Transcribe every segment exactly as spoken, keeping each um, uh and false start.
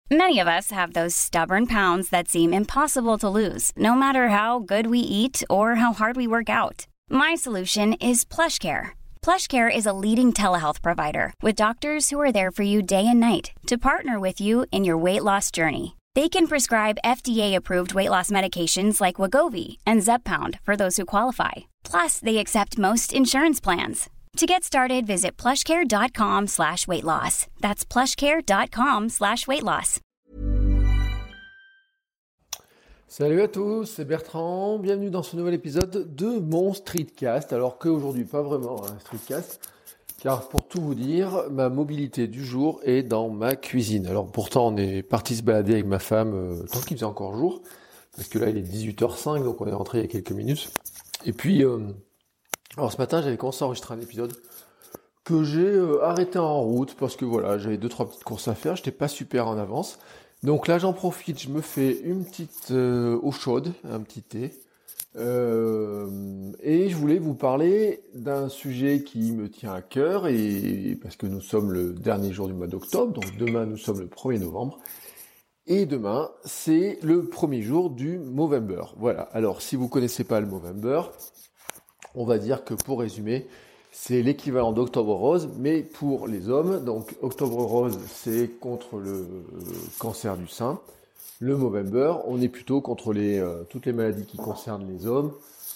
Many of us have those stubborn pounds that seem impossible to lose, no matter how good we eat or how hard we work out. My solution is PlushCare. PlushCare is a leading telehealth provider with doctors who are there for you day and night to partner with you in your weight loss journey. They can prescribe F D A-approved weight loss medications like Wegovy and Zepbound for those who qualify. Plus, they accept most insurance plans. To get started, visit plushcare.com slash weight loss. That's plushcare.com slash weight loss. Salut à tous, c'est Bertrand. Bienvenue dans ce nouvel épisode de mon Streetcast. Alors qu'aujourd'hui, pas vraiment un Streetcast, car pour tout vous dire, ma mobilité du jour est dans ma cuisine. Alors pourtant, on est parti se balader avec ma femme euh, tant qu'il faisait encore jour, parce que là, il est dix-huit heures cinq, donc on est rentré il y a quelques minutes. Et puis... Euh, Alors ce matin, j'avais commencé à enregistrer un épisode que j'ai euh, arrêté en route parce que voilà, j'avais deux trois petites courses à faire, j'étais pas super en avance. Donc là, j'en profite, je me fais une petite euh, eau chaude, un petit thé, euh, et je voulais vous parler d'un sujet qui me tient à cœur et parce que nous sommes le dernier jour du mois d'octobre, donc demain nous sommes le premier novembre. Et demain, c'est le premier jour du Movember. Voilà. Alors, si vous connaissez pas le Movember, on va dire que pour résumer, c'est l'équivalent d'Octobre Rose, mais pour les hommes. Donc Octobre Rose, c'est contre le cancer du sein. Le Movember, on est plutôt contre les, euh, toutes les maladies qui concernent les hommes.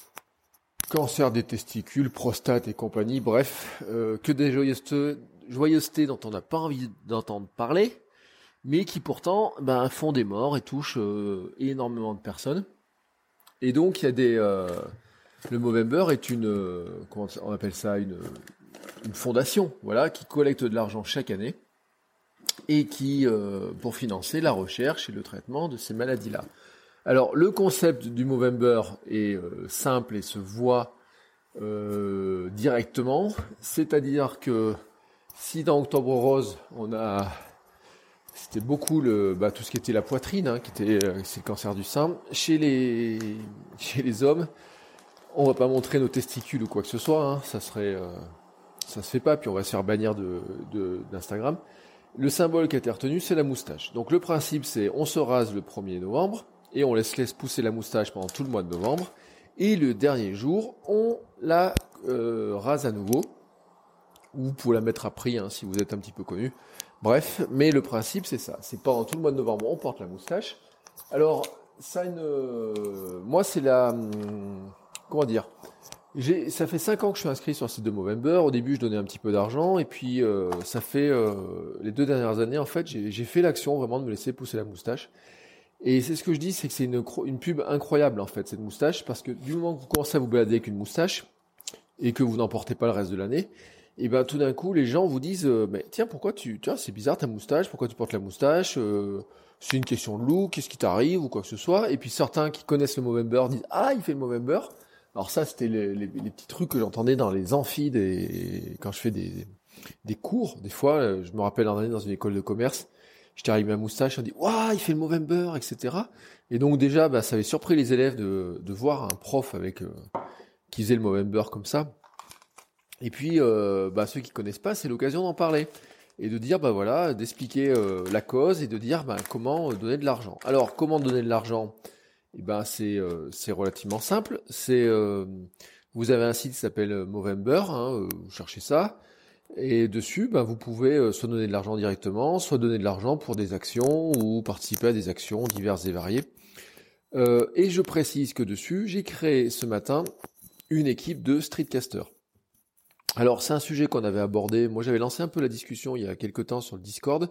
Cancer des testicules, prostate et compagnie. Bref, euh, que des joyeusetés, joyeusetés dont on n'a pas envie d'entendre parler, mais qui pourtant ben, font des morts et touchent euh, énormément de personnes. Et donc il y a des... Euh, Le Movember est une, euh, comment on appelle ça, une, une fondation, voilà, qui collecte de l'argent chaque année et qui, euh, pour financer la recherche et le traitement de ces maladies-là. Alors, le concept du Movember est euh, simple et se voit euh, directement, c'est-à-dire que si dans Octobre Rose, on a, c'était beaucoup le, bah, tout ce qui était la poitrine, hein, qui était, euh, c'est le cancer du sein, chez les, chez les hommes. On va pas montrer nos testicules ou quoi que ce soit, hein. Ça serait, euh, ça se fait pas, puis on va se faire bannir de, de, d'Instagram. Le symbole qui a été retenu, c'est la moustache. Donc le principe, c'est on se rase le premier novembre et on laisse, laisse pousser la moustache pendant tout le mois de novembre. Et le dernier jour, on la euh, rase à nouveau. Ou vous pouvez la mettre à prix hein, si vous êtes un petit peu connu. Bref, mais le principe, c'est ça. C'est pendant tout le mois de novembre, on porte la moustache. Alors, ça, une, euh, moi, c'est la... Hum, Comment dire j'ai, ça fait cinq ans que je suis inscrit sur le site de Movember. Au début, je donnais un petit peu d'argent. Et puis, euh, ça fait euh, les deux dernières années, en fait, j'ai, j'ai fait l'action vraiment de me laisser pousser la moustache. Et c'est ce que je dis, c'est que c'est une, une pub incroyable, en fait, cette moustache. Parce que du moment que vous commencez à vous balader avec une moustache et que vous n'en portez pas le reste de l'année, et ben tout d'un coup, les gens vous disent euh, « Mais tiens, pourquoi tu... Tu vois, c'est bizarre ta moustache, pourquoi tu portes la moustache euh, c'est une question de look, qu'est-ce qui t'arrive ?» ou quoi que ce soit. Et puis certains qui connaissent le Movember disent « Ah, il fait le Movember !» Alors ça, c'était les, les, les petits trucs que j'entendais dans les amphis des, quand je fais des, des cours. Des fois, je me rappelle un année dans une école de commerce, j'étais arrivé à ma moustache, on dit « Waouh, il fait le Movember !» et cetera. Et donc déjà, bah, ça avait surpris les élèves de, de voir un prof avec euh, qui faisait le Movember comme ça. Et puis, euh, bah, ceux qui connaissent pas, c'est l'occasion d'en parler. Et de dire, bah voilà, d'expliquer euh, la cause et de dire bah, comment donner de l'argent. Alors, comment donner de l'argent ? Eh ben c'est euh, c'est relativement simple. C'est euh, vous avez un site qui s'appelle Movember, hein, euh, vous cherchez ça, et dessus, ben vous pouvez euh, soit donner de l'argent directement, soit donner de l'argent pour des actions ou participer à des actions diverses et variées. Euh, et je précise que dessus, j'ai créé ce matin une équipe de streetcasters. Alors c'est un sujet qu'on avait abordé. Moi j'avais lancé un peu la discussion il y a quelques temps sur le Discord.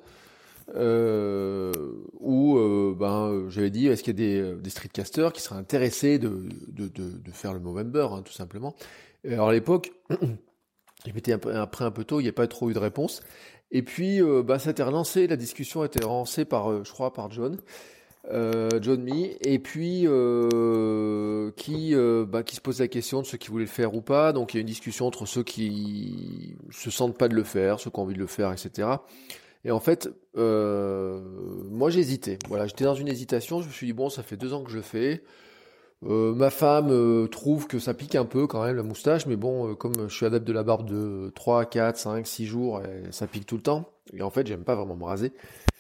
Euh, où euh, ben j'avais dit est-ce qu'il y a des, des streetcasters qui seraient intéressés de, de, de, de faire le Movember hein, tout simplement. Et alors à l'époque je m'étais un peu, après un peu tôt, il n'y a pas trop eu de réponse et puis euh, ben, ça a été relancé, la discussion a été relancée par euh, je crois par John euh, John Me et puis euh, qui euh, ben, qui se pose la question de ceux qui voulaient le faire ou pas. Donc il y a une discussion entre ceux qui se sentent pas de le faire, ceux qui ont envie de le faire, etc. Et en fait, euh, moi j'hésitais. Voilà, j'étais dans une hésitation. Je me suis dit bon, ça fait deux ans que je le fais. Euh, ma femme euh, trouve que ça pique un peu quand même la moustache, mais bon, euh, comme je suis adepte de la barbe de trois, quatre, cinq, six jours, et ça pique tout le temps. Et en fait, j'aime pas vraiment me raser.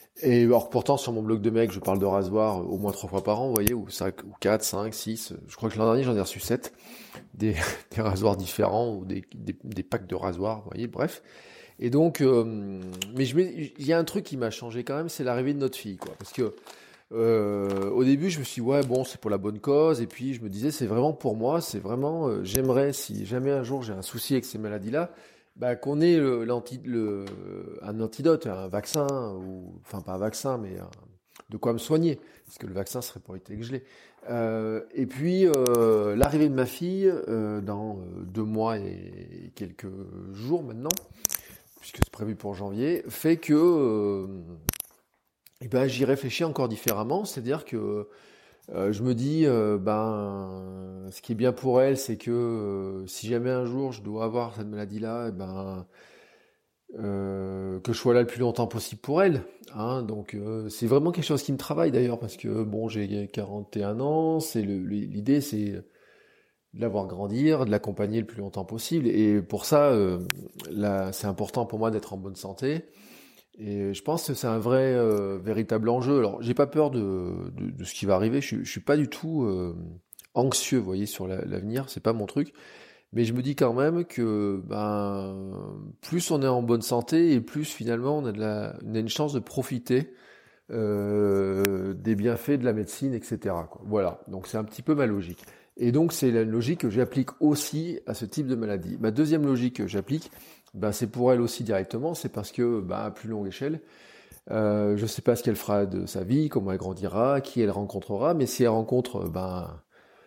Et alors pourtant sur mon blog de mec, je parle de rasoir au moins trois fois par an, vous voyez, ou cinq, ou quatre, cinq, six. Je crois que l'an dernier j'en ai reçu sept, des, des rasoirs différents ou des, des, des packs de rasoirs, vous voyez, bref. Et donc, euh, mais je il y a un truc qui m'a changé quand même, c'est l'arrivée de notre fille, quoi. Parce que euh, au début, je me suis dit, ouais, bon, c'est pour la bonne cause, et puis je me disais, c'est vraiment pour moi, c'est vraiment, euh, j'aimerais, si jamais un jour j'ai un souci avec ces maladies-là, bah, qu'on ait le, l'anti, le, un antidote, un vaccin, ou, enfin pas un vaccin, mais un, de quoi me soigner, parce que le vaccin serait pour éviter que je l'ai. Euh, et puis euh, l'arrivée de ma fille euh, dans euh, deux mois et quelques jours maintenant, puisque c'est prévu pour janvier, fait que euh, eh ben, j'y réfléchis encore différemment, c'est-à-dire que euh, je me dis, euh, ben, ce qui est bien pour elle, c'est que euh, si jamais un jour je dois avoir cette maladie-là, eh ben, euh, que je sois là le plus longtemps possible pour elle. Hein, donc euh, c'est vraiment quelque chose qui me travaille d'ailleurs, parce que bon, j'ai quarante et un ans, c'est le, l'idée c'est de la voir grandir, de l'accompagner le plus longtemps possible, et pour ça, euh, là, c'est important pour moi d'être en bonne santé. Et je pense que c'est un vrai, euh, véritable enjeu. Alors, j'ai pas peur de, de, de ce qui va arriver. Je, suis- je suis pas du tout euh, anxieux, vous voyez, sur la- l'avenir. C'est pas mon truc. Mais je me dis quand même que, ben, plus on est en bonne santé et plus finalement on a de la, on a une chance de profiter euh, des bienfaits de la médecine, et cetera, quoi. Voilà. Donc c'est un petit peu ma logique. Et donc c'est la logique que j'applique aussi à ce type de maladie. Ma deuxième logique que j'applique, ben, c'est pour elle aussi directement, c'est parce que, ben, à plus longue échelle, euh, je ne sais pas ce qu'elle fera de sa vie, comment elle grandira, qui elle rencontrera, mais si elle rencontre ben,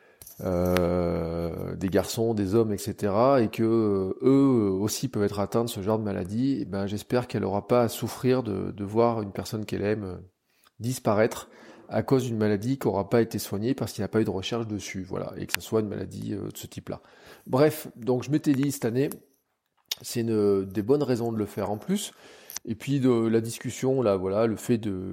euh, des garçons, des hommes, et cetera, et que euh, eux aussi peuvent être atteints de ce genre de maladie, eh ben, j'espère qu'elle n'aura pas à souffrir de, de voir une personne qu'elle aime euh, disparaître à cause d'une maladie qui n'aura pas été soignée parce qu'il n'y a pas eu de recherche dessus, voilà, et que ce soit une maladie euh, de ce type-là. Bref, donc je m'étais dit cette année, c'est une des bonnes raisons de le faire en plus. Et puis de la discussion, là, voilà, le fait de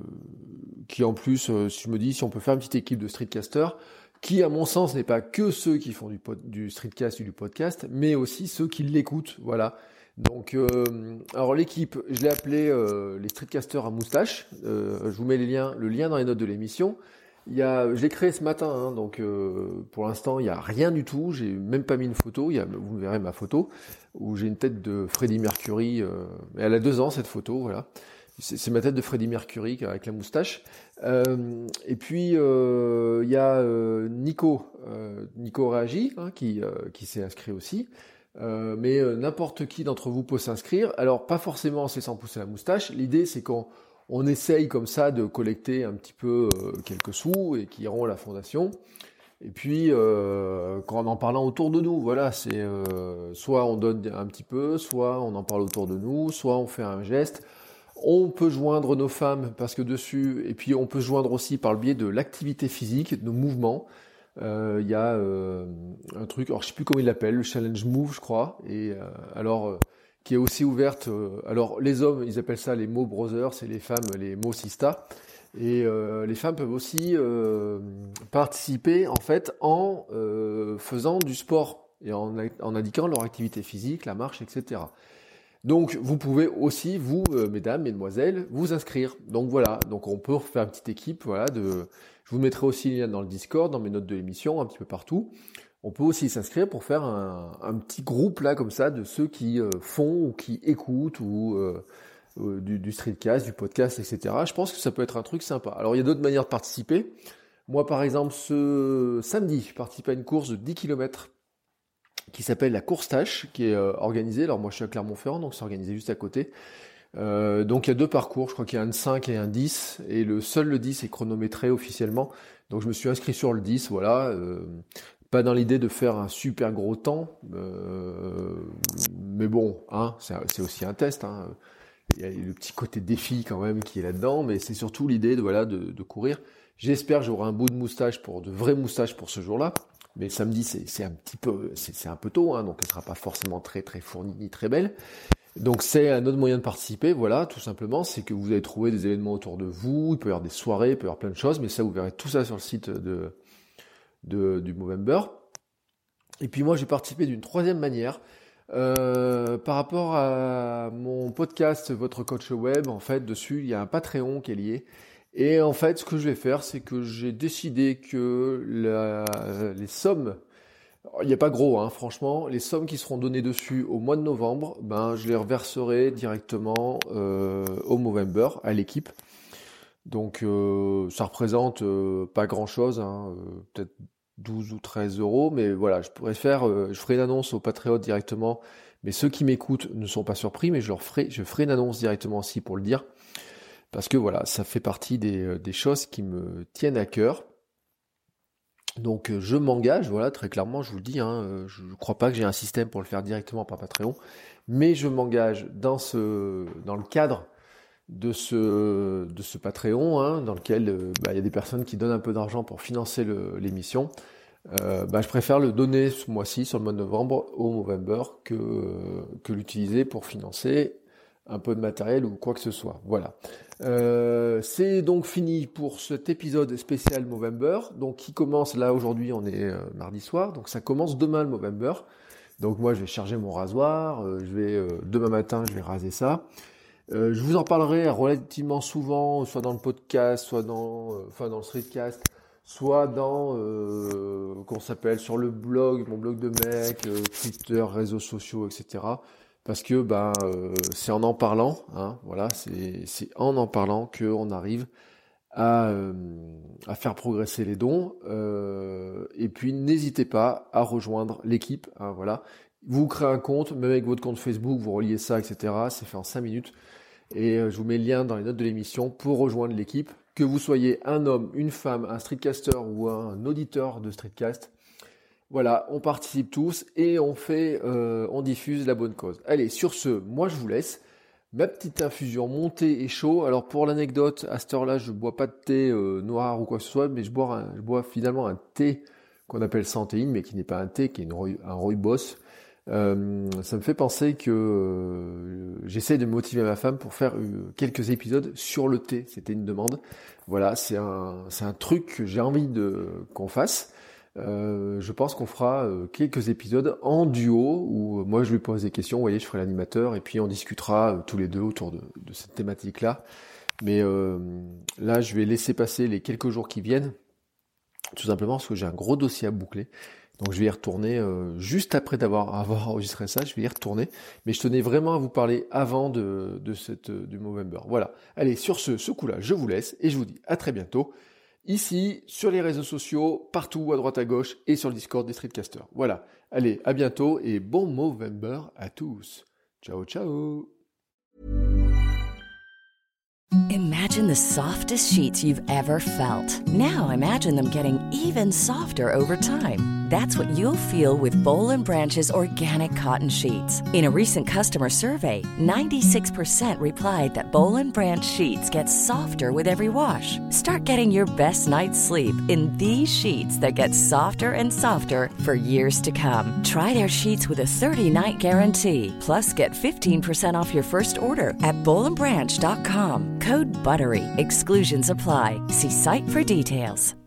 qui en plus, euh, je me dis, si on peut faire une petite équipe de streetcasters, qui à mon sens n'est pas que ceux qui font du, pod, du streetcast ou du podcast, mais aussi ceux qui l'écoutent, voilà. Donc, euh, alors l'équipe, je l'ai appelée euh, les streetcasters à moustache. Euh, je vous mets les liens, le lien dans les notes de l'émission. Il y a, je l'ai créé ce matin, hein, donc euh, pour l'instant il n'y a rien du tout. J'ai même pas mis une photo. Il y a, vous verrez ma photo où j'ai une tête de Freddie Mercury. Euh, elle a deux ans cette photo, voilà. C'est, c'est ma tête de Freddie Mercury avec la moustache. Euh, et puis euh, il y a euh, Nico, euh, Nico Réagi, hein, qui euh, qui s'est inscrit aussi. Euh, mais euh, n'importe qui d'entre vous peut s'inscrire. Alors pas forcément en se laissant pousser la moustache. L'idée c'est qu'on on essaye comme ça de collecter un petit peu euh, quelques sous et qui iront à la fondation. Et puis, euh, quand en en parlant autour de nous, voilà, c'est euh, soit on donne un petit peu, soit on en parle autour de nous, soit on fait un geste. On peut joindre nos femmes parce que dessus, et puis on peut se joindre aussi par le biais de l'activité physique, de nos mouvements. Il euh, y a euh, un truc, alors je sais plus comment il l'appelle, le challenge move, je crois. Et euh, alors euh, qui est aussi ouverte. Euh, alors les hommes, ils appellent ça les Mo Brothers, et les femmes les Mo Sista. Et euh, les femmes peuvent aussi euh, participer en fait en euh, faisant du sport et en, en indiquant leur activité physique, la marche, et cetera. Donc vous pouvez aussi, vous, euh, mesdames, mesdemoiselles, vous inscrire. Donc voilà, donc on peut faire une petite équipe. Voilà, de, je vous mettrai aussi les liens dans le Discord, dans mes notes de l'émission, un petit peu partout. On peut aussi s'inscrire pour faire un, un petit groupe là comme ça de ceux qui euh, font ou qui écoutent ou euh, euh, du, du streetcast, du podcast, et cetera. Je pense que ça peut être un truc sympa. Alors il y a d'autres manières de participer. Moi par exemple ce samedi, je participe à une course de dix kilomètres qui s'appelle la course tâche, qui est euh, organisée. Alors moi je suis à Clermont-Ferrand, donc c'est organisé juste à côté. Euh, donc il y a deux parcours, je crois qu'il y a un cinq et un dix, et le seul le dix est chronométré officiellement. Donc je me suis inscrit sur le dix, voilà. Euh, Pas dans l'idée de faire un super gros temps, euh, mais bon, hein, c'est, c'est aussi un test. Hein. Il y a le petit côté défi quand même qui est là-dedans, mais c'est surtout l'idée de voilà de, de courir. J'espère que j'aurai un bout de moustache pour de vraies moustaches pour ce jour-là. Mais samedi c'est, c'est un petit peu, c'est, c'est un peu tôt, hein, donc elle sera pas forcément très très fournie ni très belle. Donc c'est un autre moyen de participer, voilà, tout simplement, c'est que vous allez trouver des événements autour de vous. Il peut y avoir des soirées, il peut y avoir plein de choses, mais ça vous verrez tout ça sur le site de De, du Movember. Et puis moi j'ai participé d'une troisième manière. Euh, par rapport à mon podcast Votre Coach Web, en fait, dessus, il y a un Patreon qui est lié. Et en fait, ce que je vais faire, c'est que j'ai décidé que la, les sommes, il n'y a pas gros, hein, franchement, les sommes qui seront données dessus au mois de novembre, ben, je les reverserai directement euh, au Movember, à l'équipe. Donc, euh, ça représente euh, pas grand-chose, hein, euh, peut-être douze ou treize euros, mais voilà, je pourrais faire, euh, je ferai une annonce au Patriote directement, mais ceux qui m'écoutent ne sont pas surpris, mais je leur ferai, je ferai une annonce directement aussi pour le dire, parce que voilà, ça fait partie des, des choses qui me tiennent à cœur. Donc je m'engage, voilà, très clairement, je vous le dis, hein, je ne crois pas que j'ai un système pour le faire directement par Patreon, mais je m'engage dans ce, dans le cadre de ce, de ce Patreon, hein, dans lequel euh, bah, y a des personnes qui donnent un peu d'argent pour financer le, l'émission. Euh, bah, je préfère le donner ce mois-ci, sur le mois de novembre, au Movember, que, euh, que l'utiliser pour financer un peu de matériel ou quoi que ce soit. Voilà. Euh, c'est donc fini pour cet épisode spécial Movember, donc qui commence là aujourd'hui, on est euh, mardi soir, donc ça commence demain le Movember. Donc moi je vais charger mon rasoir, euh, je vais euh, demain matin je vais raser ça. Euh, je vous en parlerai relativement souvent, soit dans le podcast, soit dans, euh, enfin dans le streetcast, soit dans, euh, qu'on s'appelle sur le blog, mon blog de mec, euh, Twitter, réseaux sociaux, et cetera. Parce que ben euh, c'est en en parlant, hein, voilà, c'est c'est en en parlant que on arrive à euh, à faire progresser les dons. Euh, et puis n'hésitez pas à rejoindre l'équipe, hein, voilà. Vous créez un compte, même avec votre compte Facebook, vous reliez ça, et cetera. C'est fait en cinq minutes. Et je vous mets le lien dans les notes de l'émission pour rejoindre l'équipe. Que vous soyez un homme, une femme, un streetcaster ou un auditeur de streetcast, voilà, on participe tous et on fait, euh, on diffuse la bonne cause. Allez, sur ce, moi je vous laisse. Ma petite infusion, mon thé est chaud. Alors pour l'anecdote, à cette heure-là, je bois pas de thé euh, noir ou quoi que ce soit, mais je bois, un, je bois finalement un thé qu'on appelle Santéine, mais qui n'est pas un thé, qui est une, un rooibos. Euh, ça me fait penser que euh, j'essaie de motiver ma femme pour faire euh, quelques épisodes sur le thé. C'était une demande. Voilà, c'est un, c'est un truc que j'ai envie de qu'on fasse. Euh, je pense qu'on fera euh, quelques épisodes en duo où euh, moi je lui pose des questions, vous voyez, je ferai l'animateur et puis on discutera euh, tous les deux autour de, de cette thématique-là. Mais euh, là, je vais laisser passer les quelques jours qui viennent, tout simplement parce que j'ai un gros dossier à boucler. Donc je vais y retourner euh, juste après d'avoir avoir enregistré ça, je vais y retourner. Mais je tenais vraiment à vous parler avant de, de cette, du Movember. Voilà. Allez, sur ce, ce coup-là, je vous laisse et je vous dis à très bientôt. Ici, sur les réseaux sociaux, partout à droite à gauche et sur le Discord des Streetcasters. Voilà. Allez, à bientôt et bon Movember à tous. Ciao, ciao. Imagine the softest sheets you've ever felt. Now imagine them getting even softer over time. That's what you'll feel with Boll and Branch's organic cotton sheets. In a recent customer survey, ninety-six percent replied that Boll and Branch sheets get softer with every wash. Start getting your best night's sleep in these sheets that get softer and softer for years to come. Try their sheets with a thirty-night guarantee. Plus, get fifteen percent off your first order at boll and branch dot com. Code BUTTERY. Exclusions apply. See site for details.